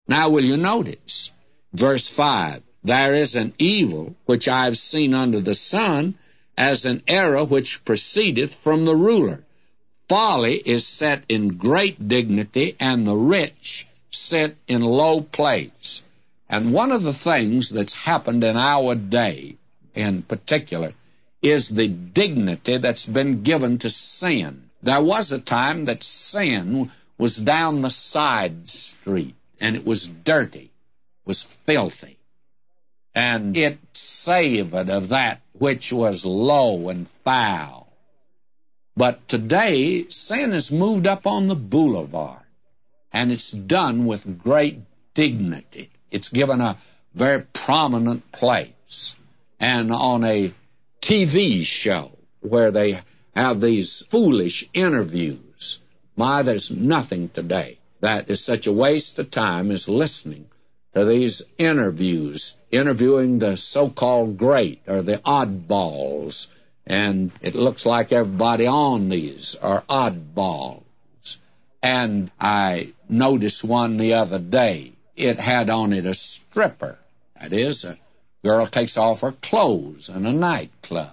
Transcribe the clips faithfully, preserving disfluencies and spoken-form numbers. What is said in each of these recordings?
Now will you notice? Verse five, there is an evil which I have seen under the sun, as an error which proceedeth from the ruler. Folly is set in great dignity, and the rich sit in low place. And one of the things that's happened in our day, in particular, is the dignity that's been given to sin. There was a time that sin was down the side street, and it was dirty, was filthy, and it savored of that which was low and foul. But today, sin has moved up on the boulevard, and it's done with great dignity. It's given a very prominent place. And on a T V show where they have these foolish interviews, my, there's nothing today that is such a waste of time as listening to these interviews, interviewing the so-called great or the oddballs. And it looks like everybody on these are oddballs. And I noticed one the other day. It had on it a stripper. That is, a girl takes off her clothes in a nightclub.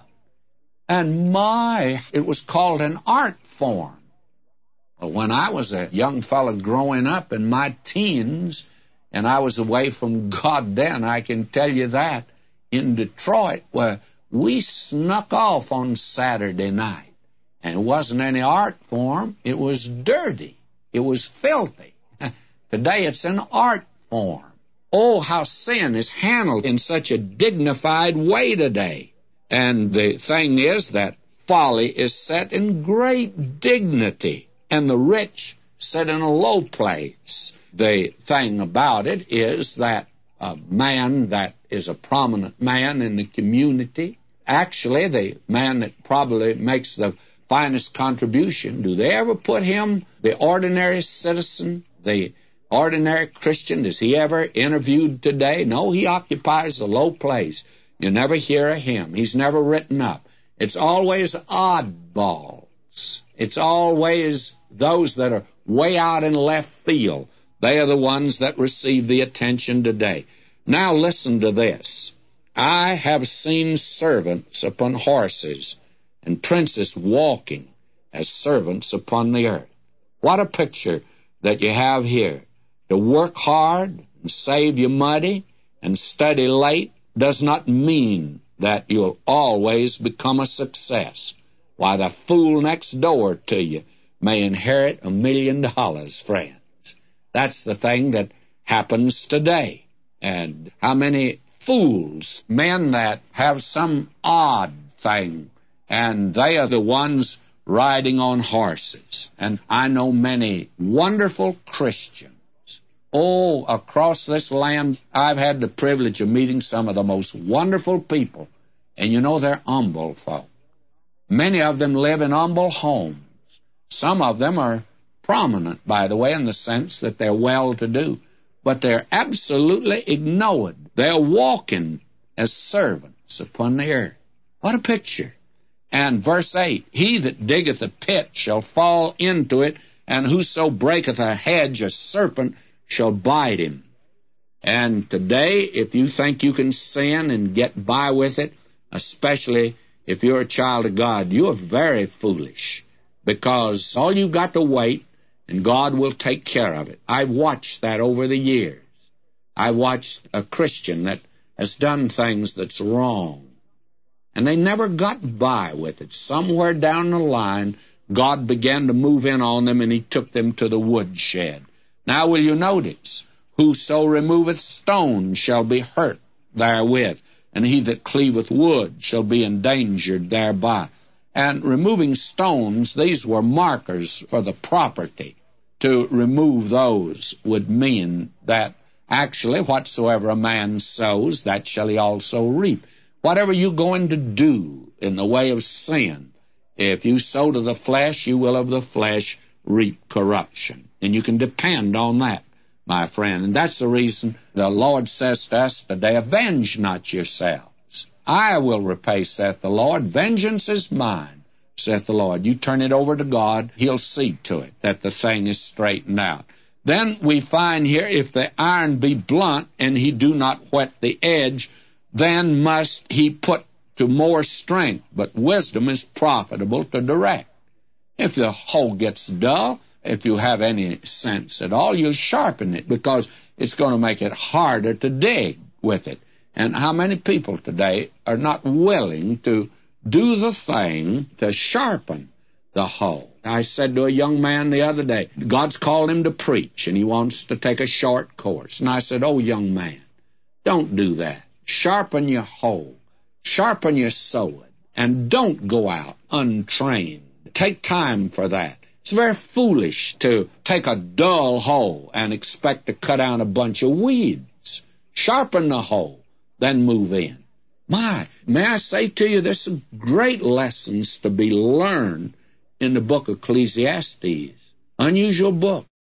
And my, it was called an art form. Well, when I was a young fellow growing up in my teens, and I was away from God then, I can tell you that, in Detroit, where we snuck off on Saturday night. And it wasn't any art form. It was dirty. It was filthy. Today it's an art form. Oh, how sin is handled in such a dignified way today. And the thing is that folly is set in great dignity, and the rich sit in a low place. The thing about it is that a man that is a prominent man in the community, actually the man that probably makes the finest contribution, do they ever put him, the ordinary citizen, the ordinary Christian, is he ever interviewed today? No, he occupies a low place. You never hear of him. He's never written up. It's always oddballs. It's always those that are way out in left field. They are the ones that receive the attention today. Now listen to this. I have seen servants upon horses, and princes walking as servants upon the earth. What a picture that you have here. To work hard and save your money and study late does not mean that you'll always become a success. Why, the fool next door to you may inherit a million dollars, friends. That's the thing that happens today. And how many fools, men that have some odd thing, and they are the ones riding on horses. And I know many wonderful Christians. Oh, across this land, I've had the privilege of meeting some of the most wonderful people. And you know, they're humble folk. Many of them live in humble homes. Some of them are prominent, by the way, in the sense that they're well-to-do. But they're absolutely ignored. They're walking as servants upon the earth. What a picture. And verse eight, he that diggeth a pit shall fall into it, and whoso breaketh a hedge, a serpent, shall bite him. And today, if you think you can sin and get by with it, especially if you're a child of God, you are very foolish, because all you've got to wait, and God will take care of it. I've watched that over the years. I've watched a Christian that has done things that's wrong, and they never got by with it. Somewhere down the line, God began to move in on them, and he took them to the woodshed. Now will you notice, whoso removeth stone shall be hurt therewith, and he that cleaveth wood shall be endangered thereby. And removing stones, these were markers for the property. To remove those would mean that actually whatsoever a man sows, that shall he also reap. Whatever you're going to do in the way of sin, if you sow to the flesh, you will of the flesh reap corruption. And you can depend on that, my friend. And that's the reason the Lord says to us today, avenge not yourselves. I will repay, saith the Lord. Vengeance is mine, saith the Lord. You turn it over to God, he'll see to it that the thing is straightened out. Then we find here, if the iron be blunt, and he do not whet the edge, then must he put to more strength. But wisdom is profitable to direct. If the hoe gets dull, if you have any sense at all, you'll sharpen it, because it's going to make it harder to dig with it. And how many people today are not willing to do the thing to sharpen the hoe? I said to a young man the other day, God's called him to preach, and he wants to take a short course. And I said, oh, young man, don't do that. Sharpen your hoe. Sharpen your sword. And don't go out untrained. Take time for that. It's very foolish to take a dull hoe and expect to cut out a bunch of weeds. Sharpen the hoe, then move in. My, may I say to you, there's some great lessons to be learned in the book of Ecclesiastes. Unusual book.